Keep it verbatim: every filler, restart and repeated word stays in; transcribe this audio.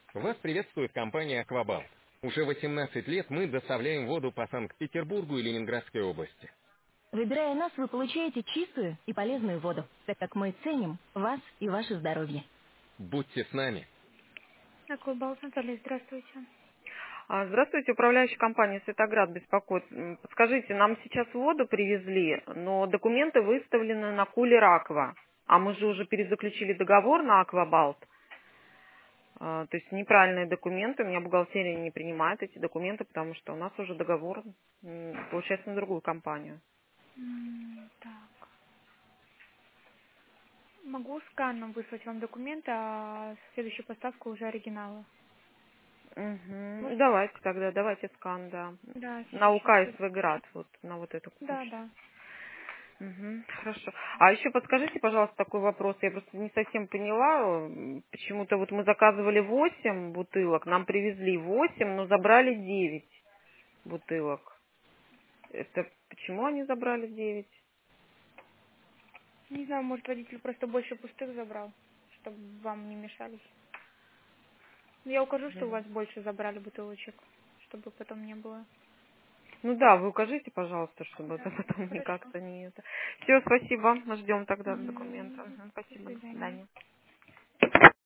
Вас приветствует компания «Аквабалт». Уже восемнадцать лет мы доставляем воду по Санкт-Петербургу и Ленинградской области. Выбирая нас, вы получаете чистую и полезную воду, так как мы ценим вас и ваше здоровье. Будьте с нами. Аквабалт, Наталья, здравствуйте. А, Здравствуйте, управляющая компания «Светоград» беспокоит. М, Подскажите, нам сейчас воду привезли, но документы выставлены на кулер «Аква». А мы же уже перезаключили договор на «Аквабалт». А, То есть неправильные документы. У меня бухгалтерия не принимает эти документы, потому что у нас уже договор, м, получается, на другую компанию. М, Так, могу сканом выслать вам документы, а следующую поставку уже оригиналы. Мгм. Вот, Давайте тогда, давайте скан, да. да, На сейчас. УК СВГрад, вот на вот эту Да, почту. да. Мгм, хорошо. А еще подскажите, пожалуйста, такой вопрос. Я просто не совсем поняла. м, Почему-то вот мы заказывали восемь бутылок, нам привезли восемь, но забрали девять бутылок. Это почему они забрали девять? Не знаю, может, водитель просто больше пустых забрал, чтобы вам не мешались. Но я укажу, что у вас больше забрали бутылочек, чтобы потом не было. Ну да, вы укажите, пожалуйста, чтобы это Да, потом хорошо. как-то не это. Все, спасибо. Ждем тогда документы. Мгм. Мгм, До спасибо, до свидания. свидания.